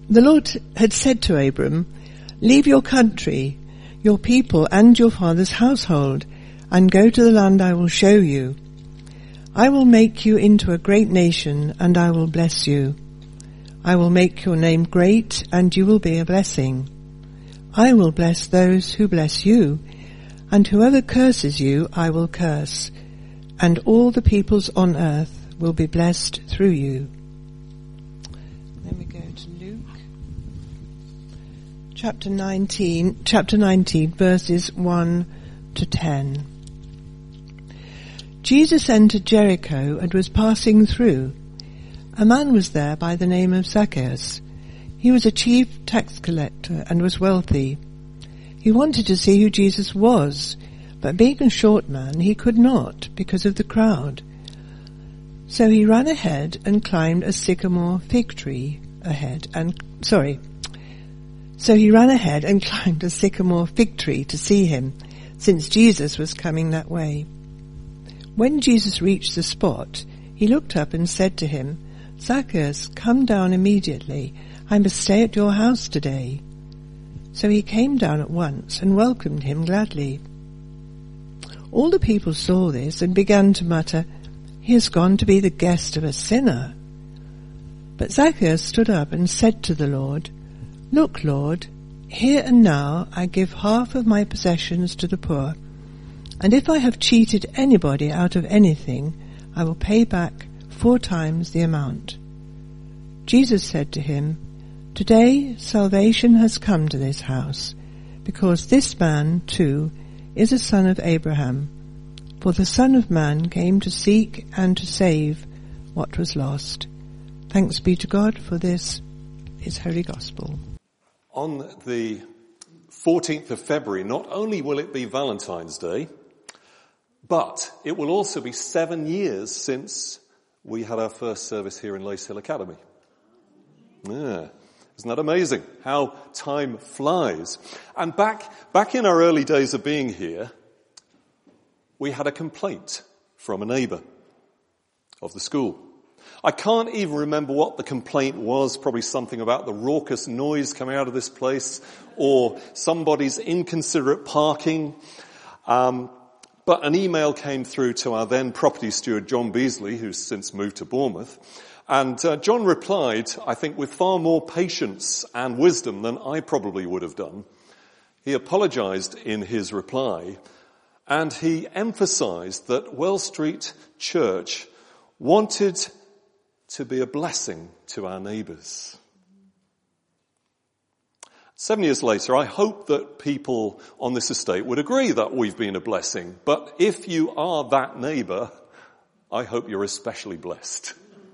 The Lord had said to Abram, "Leave your country, your people and your father's household, and go to the land I will show you. I will make you into a great nation, and I will bless you. I will make your name great, and you will be a blessing. I will bless those who bless you, and whoever curses you I will curse, and all the peoples on earth will be blessed through you." Then we go to Luke, chapter 19, verses 1 to 10. Jesus entered Jericho and was passing through. A man was there by the name of Zacchaeus. He was a chief tax collector and was wealthy. He wanted to see who Jesus was, but being a short man, he could not because of the crowd. So he ran ahead and climbed a sycamore fig tree to see him, since Jesus was coming that way. When Jesus reached the spot, he looked up and said to him, "Zacchaeus, come down immediately. I must stay at your house today." So he came down at once and welcomed him gladly. All the people saw this and began to mutter, "He has gone to be the guest of a sinner." But Zacchaeus stood up and said to the Lord, "Look, Lord, here and now I give half of my possessions to the poor, and if I have cheated anybody out of anything, I will pay back 4 times the amount." Jesus said to him, "Today salvation has come to this house, because this man too is a son of Abraham. For the Son of Man came to seek and to save what was lost." Thanks be to God for this, his holy gospel. On the 14th of February, not only will it be Valentine's Day, but it will also be 7 years since we had our first service here in Lace Hill Academy. Yeah. Isn't that amazing how time flies? And back in our early days of being here, we had a complaint from a neighbour of the school. I can't even remember what the complaint was, probably something about the raucous noise coming out of this place or somebody's inconsiderate parking. But an email came through to our then property steward, John Beasley, who's since moved to Bournemouth. And John replied, I think, with far more patience and wisdom than I probably would have done. He apologised in his reply, and he emphasised that Wells Street Church wanted to be a blessing to our neighbours. 7 years later, I hope that people on this estate would agree that we've been a blessing. But if you are that neighbour, I hope you're especially blessed.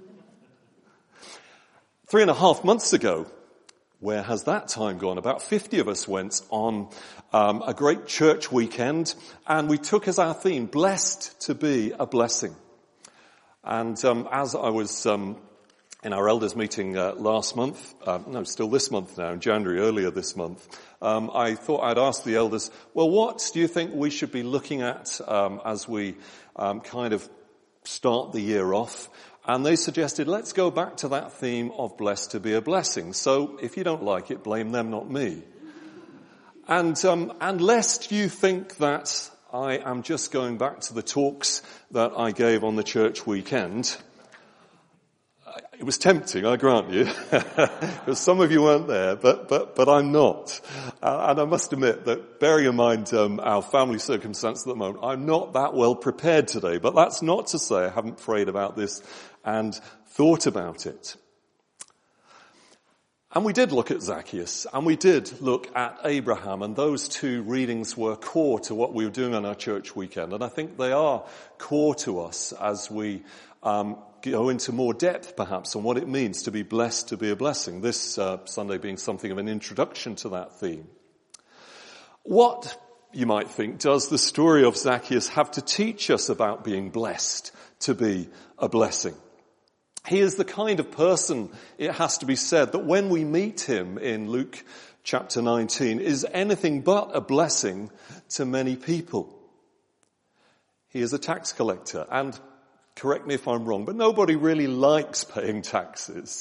3.5 months ago, where has that time gone? About 50 of us went on a great church weekend, and we took as our theme, "Blessed to be a blessing." And as I was in our elders meeting last month, still this month now, in January, earlier this month, I thought I'd ask the elders, well, what do you think we should be looking at as we kind of start the year off? And they suggested, let's go back to that theme of blessed to be a blessing. So if you don't like it, blame them, not me. And lest you think that I am just going back to the talks that I gave on the church weekend, it was tempting, I grant you, because some of you weren't there, but I'm not. And I must admit that, bearing in mind our family circumstances at the moment, I'm not that well prepared today. But that's not to say I haven't prayed about this and thought about it. And we did look at Zacchaeus, and we did look at Abraham, and those two readings were core to what we were doing on our church weekend. And I think they are core to us as we go into more depth, perhaps, on what it means to be blessed, to be a blessing. This Sunday being something of an introduction to that theme. What, you might think, does the story of Zacchaeus have to teach us about being blessed to be a blessing? He is the kind of person, it has to be said, that when we meet him in Luke chapter 19, is anything but a blessing to many people. He is a tax collector, and correct me if I'm wrong, but nobody really likes paying taxes.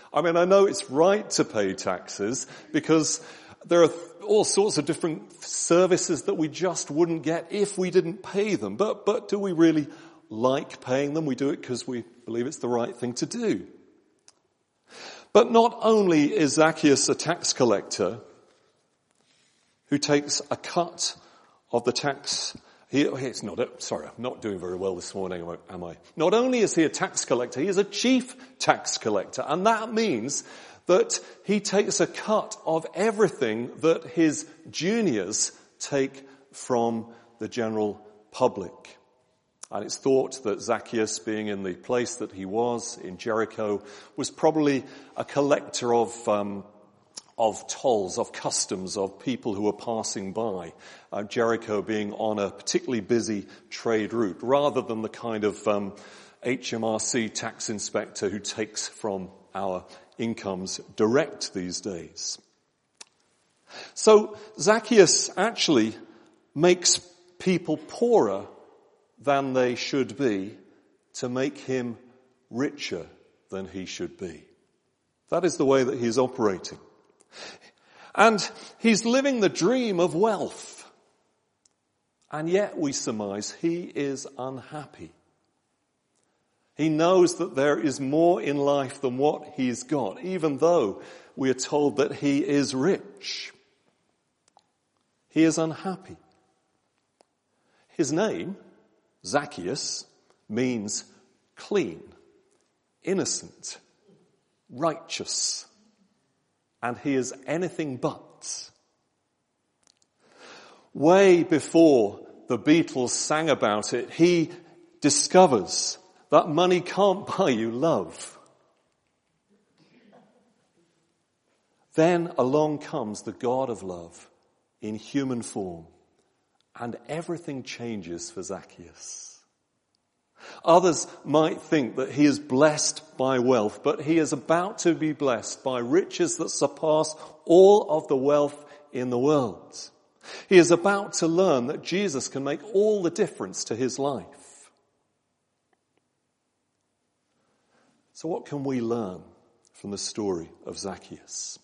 I mean, I know it's right to pay taxes because there are all sorts of different services that we just wouldn't get if we didn't pay them. But do we really like paying them? We do it because we believe it's the right thing to do. But not only is Zacchaeus a tax collector who takes a cut of the tax. I'm not doing very well this morning, am I? Not only is he a tax collector, he is a chief tax collector. And that means that he takes a cut of everything that his juniors take from the general public. And it's thought that Zacchaeus, being in the place that he was, in Jericho, was probably a collector of tolls, of customs, of people who were passing by. Jericho being on a particularly busy trade route, rather than the kind of HMRC tax inspector who takes from our incomes direct these days. So Zacchaeus actually makes people poorer than they should be to make him richer than he should be. That is the way that he's operating. And he's living the dream of wealth. And yet we surmise he is unhappy. He knows that there is more in life than what he's got, even though we are told that he is rich. He is unhappy. His name, Zacchaeus, means clean, innocent, righteous. And he is anything but. Way before the Beatles sang about it, he discovers that money can't buy you love. Then along comes the God of love in human form, and everything changes for Zacchaeus. Others might think that he is blessed by wealth, but he is about to be blessed by riches that surpass all of the wealth in the world. He is about to learn that Jesus can make all the difference to his life. So what can we learn from the story of Zacchaeus?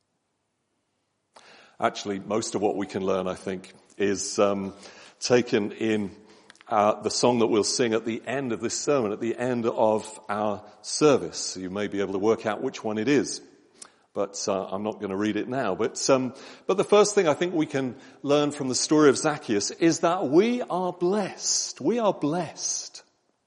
Actually, most of what we can learn, I think, is taken in the song that we'll sing at the end of this sermon, at the end of our service. You may be able to work out which one it is, but I'm not going to read it now. But the first thing I think we can learn from the story of Zacchaeus is that we are blessed. We are blessed.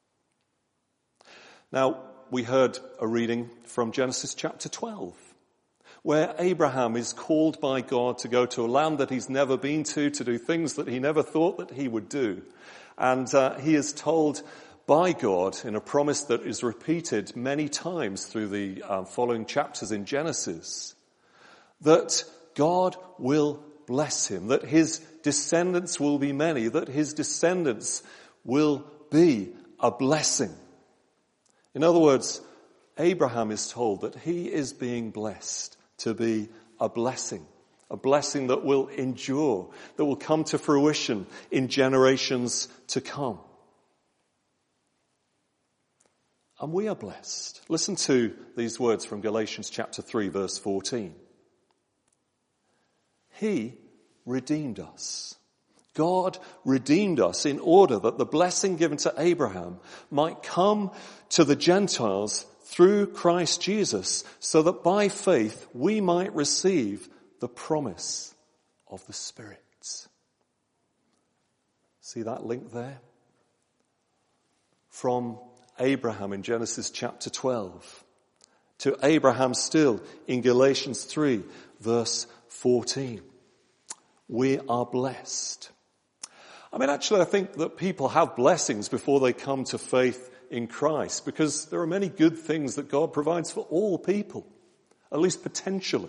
Now, we heard a reading from Genesis chapter 12, where Abraham is called by God to go to a land that he's never been to do things that he never thought that he would do. And he is told by God in a promise that is repeated many times through the following chapters in Genesis, that God will bless him, that his descendants will be many, that his descendants will be a blessing. In other words, Abraham is told that he is being blessed to be a blessing that will endure, that will come to fruition in generations to come. And we are blessed. Listen to these words from Galatians chapter 3, verse 14. He redeemed us. God redeemed us in order that the blessing given to Abraham might come to the Gentiles through Christ Jesus, so that by faith we might receive the promise of the Spirit. See that link there? From Abraham in Genesis chapter 12 to Abraham still in Galatians 3 verse 14. We are blessed. I mean, actually, I think that people have blessings before they come to faith in Christ, because there are many good things that God provides for all people, at least potentially.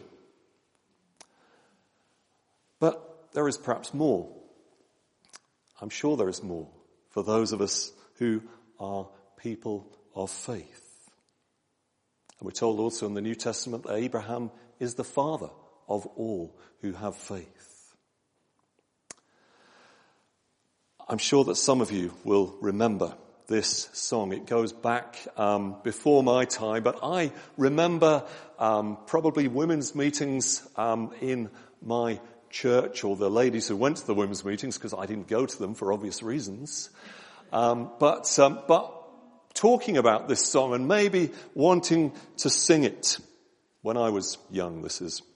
But there is perhaps more. I'm sure there is more for those of us who are people of faith. And we're told also in the New Testament that Abraham is the father of all who have faith. I'm sure that some of you will remember this song. It goes back before my time, but I remember probably women's meetings in my church, or the ladies who went to the women's meetings, because I didn't go to them for obvious reasons. But talking about this song and maybe wanting to sing it when I was young.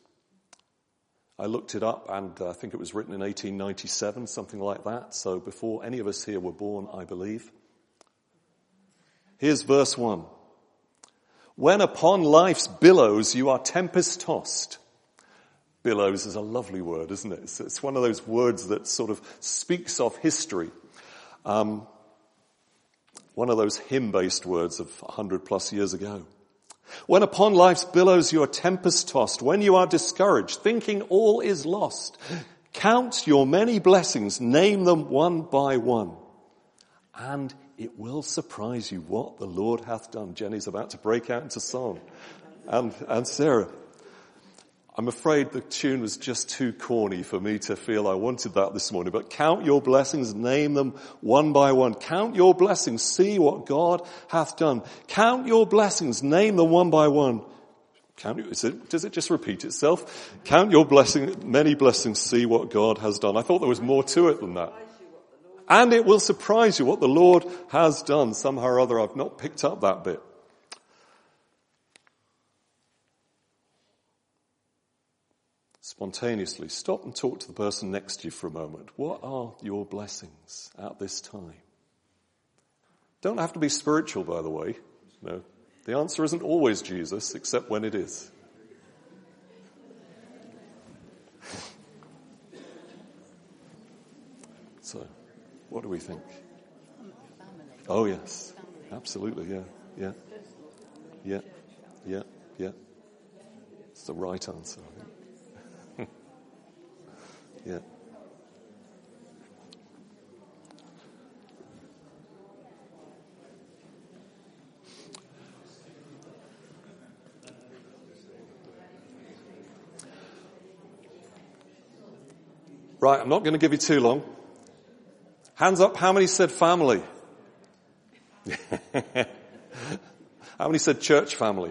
I looked it up, and I think it was written in 1897, something like that. So before any of us here were born, I believe. Here's verse 1. When upon life's billows you are tempest tossed. Billows is a lovely word, isn't it? It's one of those words that sort of speaks of history. One of those hymn-based words of 100 plus years ago. When upon life's billows you are tempest tossed, when you are discouraged, thinking all is lost, count your many blessings, name them one by one, and it will surprise you what the Lord hath done. Jenny's about to break out into song. And Sarah, I'm afraid the tune was just too corny for me to feel I wanted that this morning. But count your blessings, name them one by one. Count your blessings, see what God hath done. Count your blessings, name them one by one. Does it just repeat itself? Count your blessings, many blessings, see what God has done. I thought there was more to it than that. And it will surprise you what the Lord has done. Somehow or other I've not picked up that bit. Spontaneously, stop and talk to the person next to you for a moment. What are your blessings at this time? Don't have to be spiritual, by the way. No, the answer isn't always Jesus, except when it is. So, what do we think? Oh yes, absolutely, yeah. It's the right answer, I think. Yeah. Right, I'm not going to give you too long. Hands up, how many said family? How many said church family?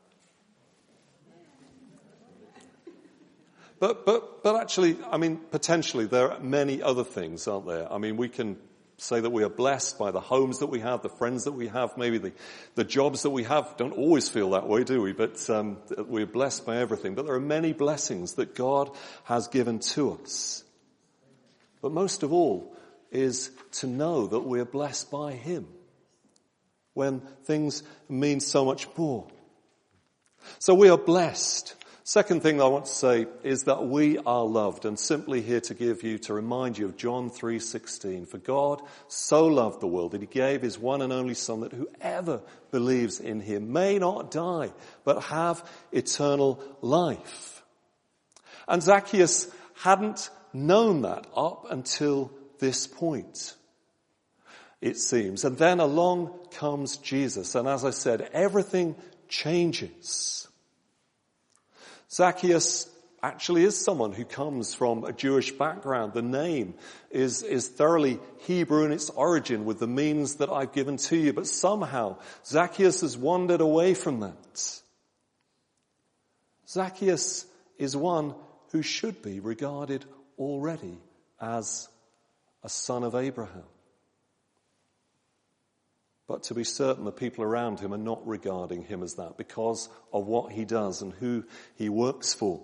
But actually, I mean, potentially there are many other things, aren't there? I mean, we can say that we are blessed by the homes that we have, the friends that we have, maybe the jobs that we have. Don't always feel that way, do we? But we're blessed by everything. But there are many blessings that God has given to us. But most of all is to know that we're blessed by Him when things mean so much more. So we are blessed. Second thing I want to say is that we are loved, and simply here to remind you of John 3:16. For God so loved the world that He gave His one and only Son, that whoever believes in Him may not die, but have eternal life. And Zacchaeus hadn't known that up until this point, it seems. And then along comes Jesus, and as I said, everything changes. Zacchaeus actually is someone who comes from a Jewish background. The name is thoroughly Hebrew in its origin, with the means that I've given to you. But somehow Zacchaeus has wandered away from that. Zacchaeus is one who should be regarded already as a son of Abraham. But to be certain, the people around him are not regarding him as that because of what he does and who he works for.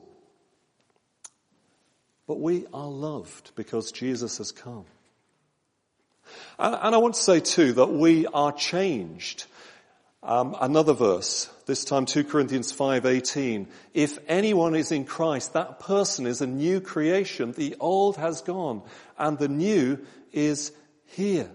But we are loved because Jesus has come. And I want to say too that we are changed. Another verse, this time 2 Corinthians 5:18. If anyone is in Christ, that person is a new creation. The old has gone and the new is here.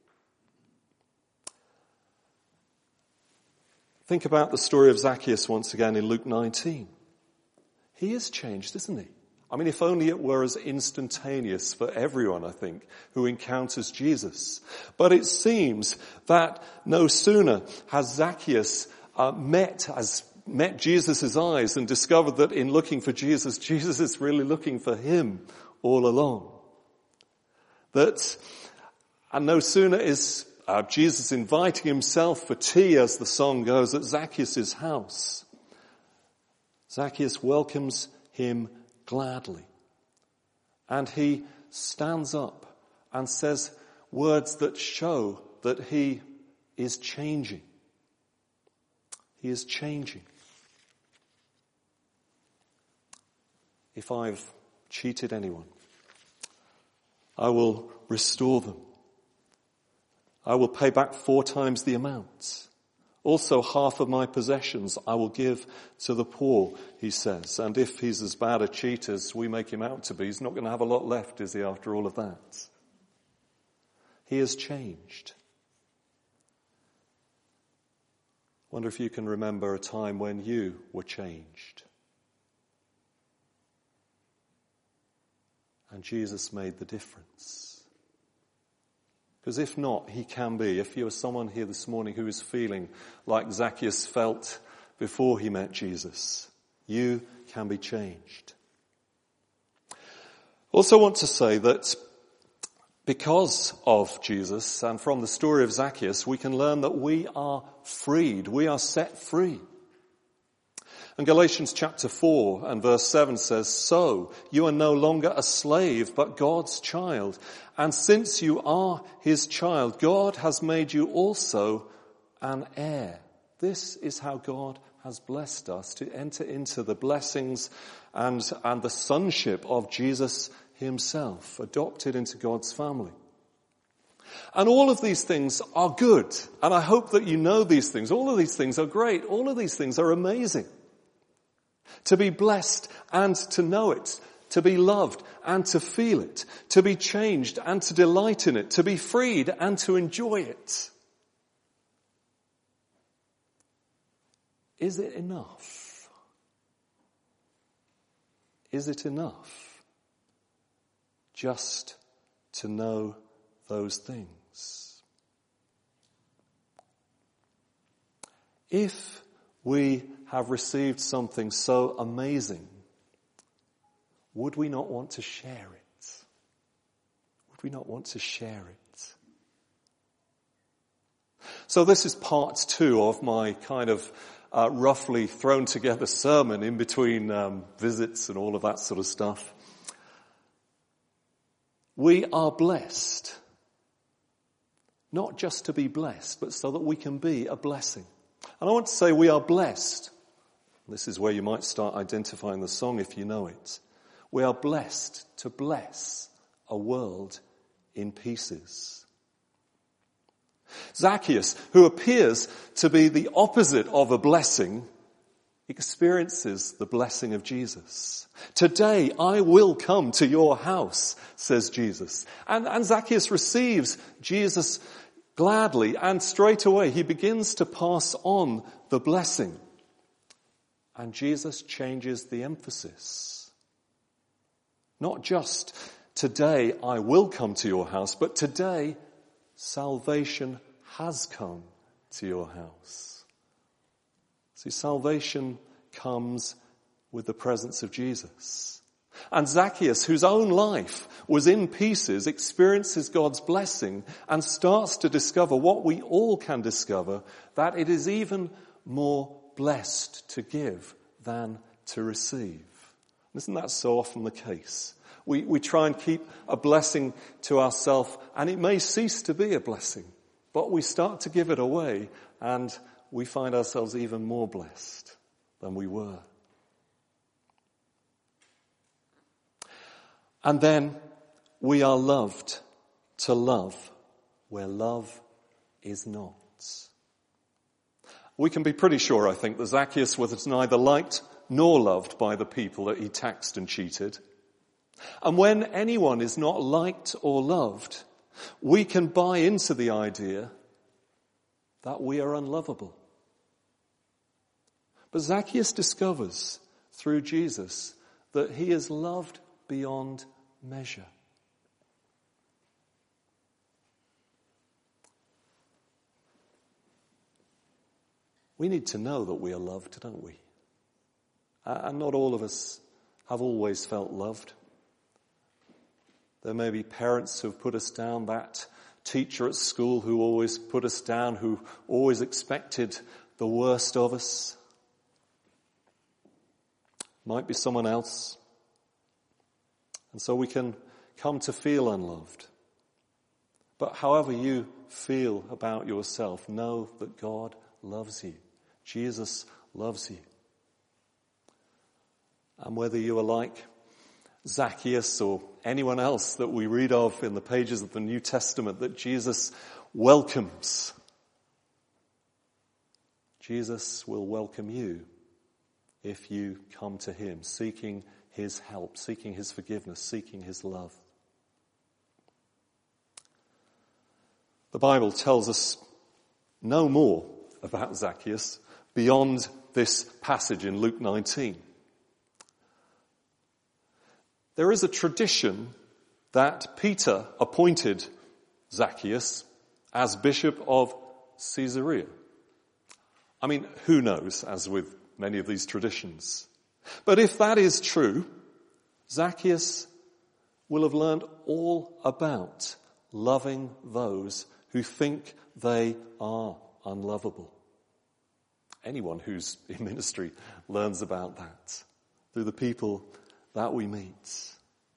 Think about the story of Zacchaeus once again in Luke 19. He is changed, isn't he? I mean, if only it were as instantaneous for everyone, I think, who encounters Jesus. But it seems that no sooner has Zacchaeus met Jesus' eyes and discovered that in looking for Jesus, Jesus is really looking for him all along. And no sooner is Jesus inviting himself for tea, as the song goes, at Zacchaeus' house. Zacchaeus welcomes him gladly. And he stands up and says words that show that he is changing. He is changing. If I've cheated anyone, I will restore them. I will pay back 4 times the amount. Also, half of my possessions I will give to the poor, he says. And if he's as bad a cheat as we make him out to be, he's not going to have a lot left, is he, after all of that? He has changed. Wonder if you can remember a time when you were changed. And Jesus made the difference. Because if not, he can be. If you're someone here this morning who is feeling like Zacchaeus felt before he met Jesus, you can be changed. Also want to say that because of Jesus and from the story of Zacchaeus, we can learn that we are freed. We are set free. And Galatians chapter 4 and verse 7 says, "So you are no longer a slave, but God's child. And since you are his child, God has made you also an heir." This is how God has blessed us to enter into the blessings and the sonship of Jesus himself, adopted into God's family. And all of these things are good. And I hope that you know these things. All of these things are great. All of these things are amazing. To be blessed and to know it, to be loved and to feel it, to be changed and to delight in it, to be freed and to enjoy it. Is it enough? Is it enough just to know those things? If we have received something so amazing, would we not want to share it? Would we not want to share it? So this is part 2 of my kind of roughly thrown together sermon in between visits and all of that sort of stuff. We are blessed, not just to be blessed, but so that we can be a blessing. And I want to say we are blessed. This is where you might start identifying the song if you know it. We are blessed to bless a world in pieces. Zacchaeus, who appears to be the opposite of a blessing, experiences the blessing of Jesus. "Today I will come to your house," says Jesus. And Zacchaeus receives Jesus gladly, and straight away he begins to pass on the blessing. And Jesus changes the emphasis. Not just, "Today I will come to your house," but "Today salvation has come to your house." See, salvation comes with the presence of Jesus. And Zacchaeus, whose own life was in pieces, experiences God's blessing and starts to discover what we all can discover, that it is even more blessed to give than to receive. Isn't that so often the case? We try and keep a blessing to ourselves, and it may cease to be a blessing, but we start to give it away, and we find ourselves even more blessed than we were. And then we are loved to love where love is not. We can be pretty sure, I think, that Zacchaeus was neither liked nor loved by the people that he taxed and cheated. And when anyone is not liked or loved, we can buy into the idea that we are unlovable. But Zacchaeus discovers through Jesus that he is loved beyond measure. We need to know that we are loved, don't we? And not all of us have always felt loved. There may be parents who have put us down. That teacher at school who always put us down, who always expected the worst of us. Might be someone else. And so we can come to feel unloved. But however you feel about yourself, know that God loves you. Jesus loves you. And whether you are like Zacchaeus or anyone else that we read of in the pages of the New Testament that Jesus welcomes, Jesus will welcome you if you come to him, seeking his help, seeking his forgiveness, seeking his love. The Bible tells us no more about Zacchaeus beyond this passage in Luke 19. There is a tradition that Peter appointed Zacchaeus as bishop of Caesarea. I mean, who knows, as with many of these traditions. But if that is true, Zacchaeus will have learned all about loving those who think they are unlovable. Anyone who's in ministry learns about that through the people that we meet.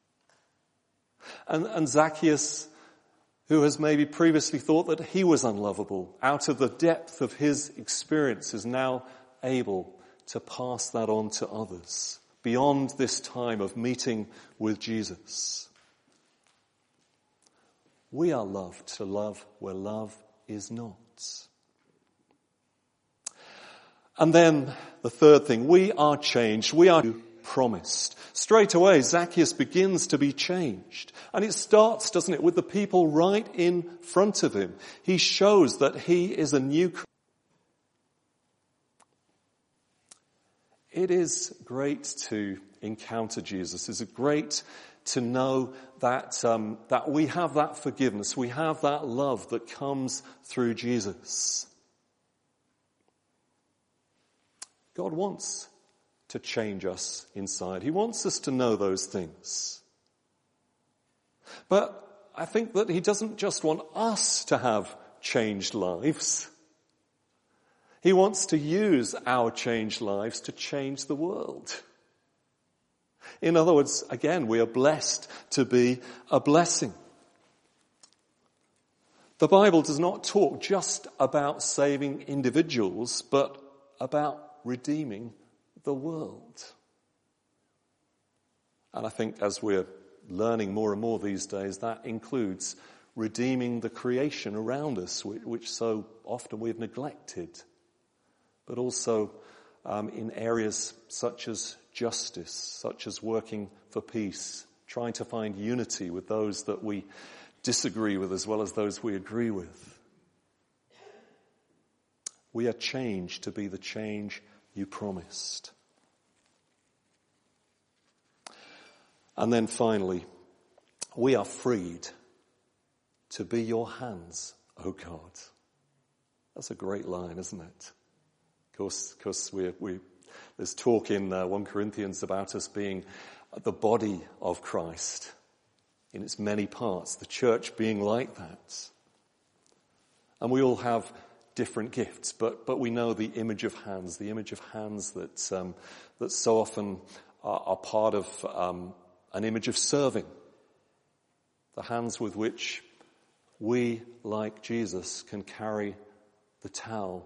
And Zacchaeus, who has maybe previously thought that he was unlovable, out of the depth of his experience is now able to pass that on to others beyond this time of meeting with Jesus. We are loved to love where love is not. And then the third thing, we are changed. We are promised. Straight away, Zacchaeus begins to be changed. And it starts, doesn't it, with the people right in front of him. He shows that he is a new creature. It is great to encounter Jesus. It's great to know that that we have that forgiveness. We have that love that comes through Jesus. God wants to change us inside. He wants us to know those things. But I think that he doesn't just want us to have changed lives. He wants to use our changed lives to change the world. In other words, again, we are blessed to be a blessing. The Bible does not talk just about saving individuals, but about redeeming the world. And I think as we're learning more and more these days, that includes redeeming the creation around us, which so often we've neglected. But also in areas such as justice, such as working for peace, trying to find unity with those that we disagree with as well as those we agree with. We are changed to be the change you promised. And then finally, we are freed to be your hands, O God. That's a great line, isn't it? Of course, there's talk in 1 Corinthians about us being the body of Christ in its many parts, the church being like that. And we all have different gifts, but we know the image of hands that so often are part of an image of serving. The hands with which we, like Jesus, can carry the towel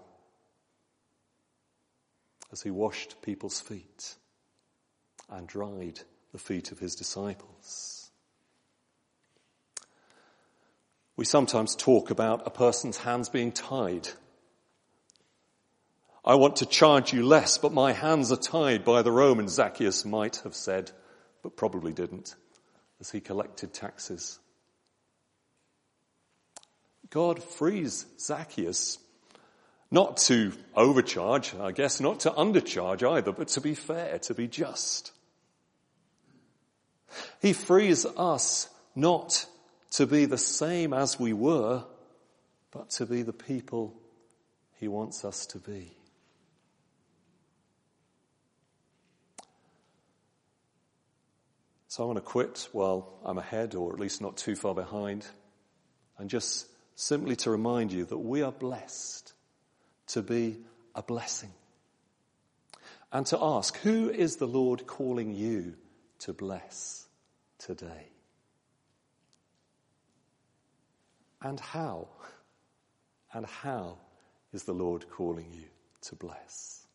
as he washed people's feet and dried the feet of his disciples. We sometimes talk about a person's hands being tied. I want to charge you less, but my hands are tied by the Romans, Zacchaeus might have said, but probably didn't, as he collected taxes. God frees Zacchaeus not to overcharge, I guess, not to undercharge either, but to be fair, to be just. He frees us not to be the same as we were, but to be the people he wants us to be. So I want to quit while I'm ahead, or at least not too far behind. and just simply to remind you that we are blessed to be a blessing. And to ask, who is the Lord calling you to bless today? And how? And how is the Lord calling you to bless?